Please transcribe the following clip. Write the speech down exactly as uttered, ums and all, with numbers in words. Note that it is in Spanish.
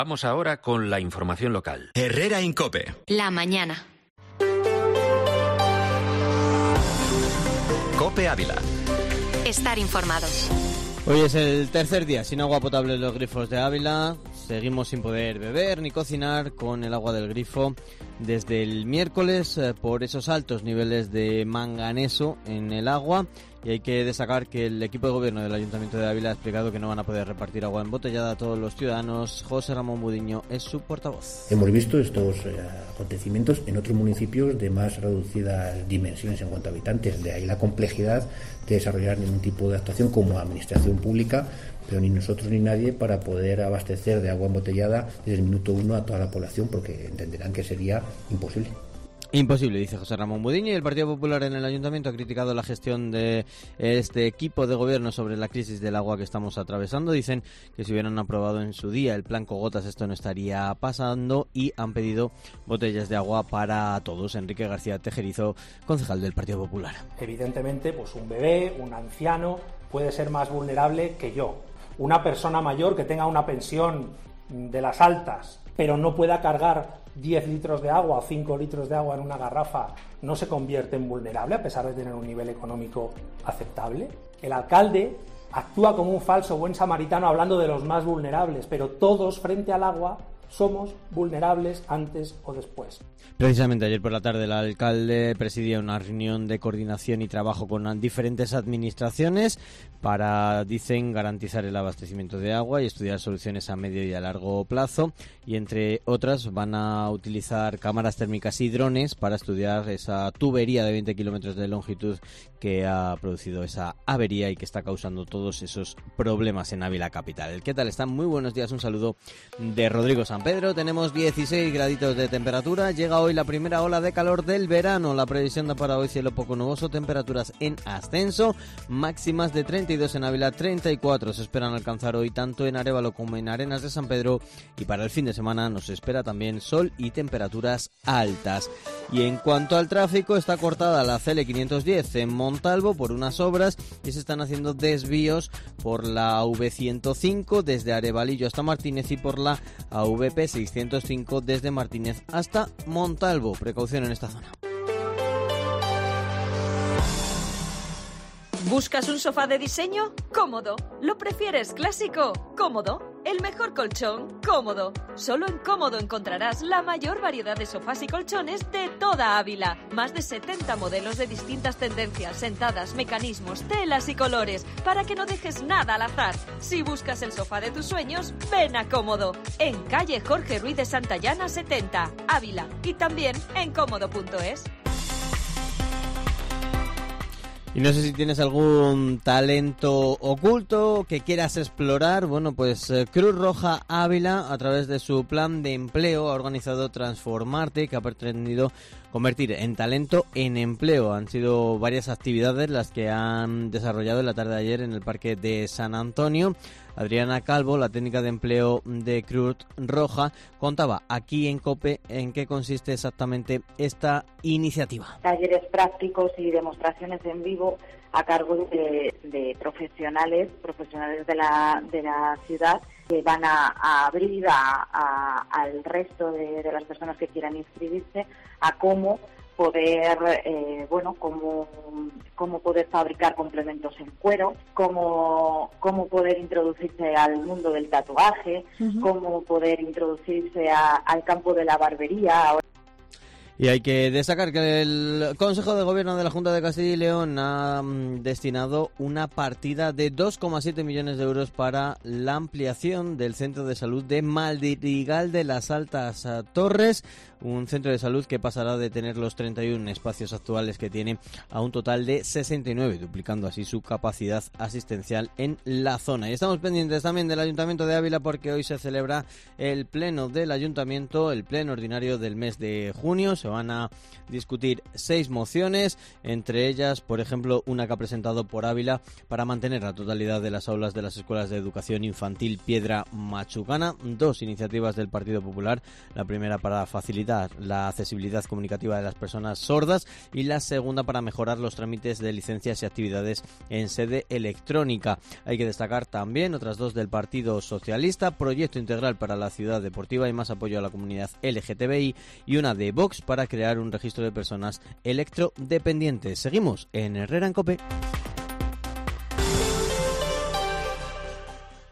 Vamos ahora con la información local. Herrera Incope. La mañana. Cope Ávila. Estar informados. Hoy es el tercer día sin agua potable en los grifos de Ávila. Seguimos sin poder beber ni cocinar con el agua del grifo desde el miércoles eh, por esos altos niveles de manganeso en el agua. Y hay que destacar que el equipo de gobierno del Ayuntamiento de Ávila ha explicado que no van a poder repartir agua embotellada a todos los ciudadanos. José Ramón Budiño es su portavoz. Hemos visto estos eh, acontecimientos en otros municipios de más reducidas dimensiones en cuanto a habitantes. De ahí la complejidad de desarrollar ningún tipo de actuación como administración pública, pero ni nosotros ni nadie para poder abastecer de agua embotellada desde el minuto uno a toda la población, porque entenderán que sería imposible. Imposible, dice José Ramón Budiño. Y el Partido Popular en el Ayuntamiento ha criticado la gestión de este equipo de gobierno sobre la crisis del agua que estamos atravesando. Dicen que si hubieran aprobado en su día el plan Cogotas esto no estaría pasando, y han pedido botellas de agua para todos. Enrique García Tejerizo, concejal del Partido Popular. Evidentemente, pues un bebé, un anciano puede ser más vulnerable que yo. Una persona mayor que tenga una pensión de las altas, pero no pueda cargar diez litros de agua o cinco litros de agua en una garrafa, no se convierte en vulnerable a pesar de tener un nivel económico aceptable. El alcalde actúa como un falso buen samaritano hablando de los más vulnerables, pero todos frente al agua somos vulnerables antes o después. Precisamente ayer por la tarde el alcalde presidía una reunión de coordinación y trabajo con diferentes administraciones para, dicen, garantizar el abastecimiento de agua y estudiar soluciones a medio y a largo plazo, y entre otras van a utilizar cámaras térmicas y drones para estudiar esa tubería de veinte kilómetros de longitud que ha producido esa avería y que está causando todos esos problemas en Ávila capital. ¿Qué tal están? Muy buenos días, un saludo de Rodrigo San Pedro. Tenemos dieciséis graditos de temperatura, llega hoy la primera ola de calor del verano. La previsión da para hoy cielo poco nuboso, temperaturas en ascenso, máximas de treinta y dos en Ávila, treinta y cuatro se esperan alcanzar hoy tanto en Arévalo como en Arenas de San Pedro, y para el fin de semana nos espera también sol y temperaturas altas. Y en cuanto al tráfico, está cortada la C L quinientos diez en Montalvo por unas obras y se están haciendo desvíos por la A V ciento cinco desde Arevalillo hasta Martínez y por la A V P seiscientos cinco desde Martínez hasta Montalvo. Precaución en esta zona. ¿Buscas un sofá de diseño? Cómodo. ¿Lo prefieres clásico? Cómodo. El mejor colchón, Cómodo. Solo en Cómodo encontrarás la mayor variedad de sofás y colchones de toda Ávila. Más de setenta modelos de distintas tendencias, sentadas, mecanismos, telas y colores, para que no dejes nada al azar. Si buscas el sofá de tus sueños, ven a Cómodo. En calle Jorge Ruiz de Santayana setenta, Ávila. Y también en cómodo punto es. Y no sé si tienes algún talento oculto que quieras explorar. Bueno, pues eh, Cruz Roja Ávila, a través de su plan de empleo, ha organizado Transformarte, que ha pretendido convertir en talento en empleo. Han sido varias actividades las que han desarrollado en la tarde de ayer en el Parque de San Antonio. Adriana Calvo, la técnica de empleo de Cruz Roja, contaba aquí en COPE en qué consiste exactamente esta iniciativa. Talleres prácticos y demostraciones en vivo a cargo de, de profesionales, profesionales de la, de la ciudad, que van a, a abrir a, a, al resto de, de las personas que quieran inscribirse a cómo poder, eh, bueno, cómo, cómo poder fabricar complementos en cuero, cómo, cómo poder introducirse al mundo del tatuaje, uh-huh. cómo poder introducirse a, al campo de la barbería. Y hay que destacar que el Consejo de Gobierno de la Junta de Castilla y León ha mm, destinado una partida de dos coma siete millones de euros para la ampliación del Centro de Salud de Madrigal de las Altas Torres, un centro de salud que pasará de tener los treinta y uno espacios actuales que tiene a un total de sesenta y nueve, duplicando así su capacidad asistencial en la zona. Y estamos pendientes también del Ayuntamiento de Ávila, porque hoy se celebra el pleno del Ayuntamiento, el pleno ordinario del mes de junio. Se van a discutir seis mociones, entre ellas, por ejemplo, una que ha presentado por Ávila para mantener la totalidad de las aulas de las escuelas de educación infantil Piedra Machucana, dos iniciativas del Partido Popular, la primera para facilitar la accesibilidad comunicativa de las personas sordas y la segunda para mejorar los trámites de licencias y actividades en sede electrónica. Hay que destacar también otras dos del Partido Socialista, proyecto integral para la ciudad deportiva y más apoyo a la comunidad L G T B I, y una de Vox para crear un registro de personas electrodependientes. Seguimos en Herrera en COPE.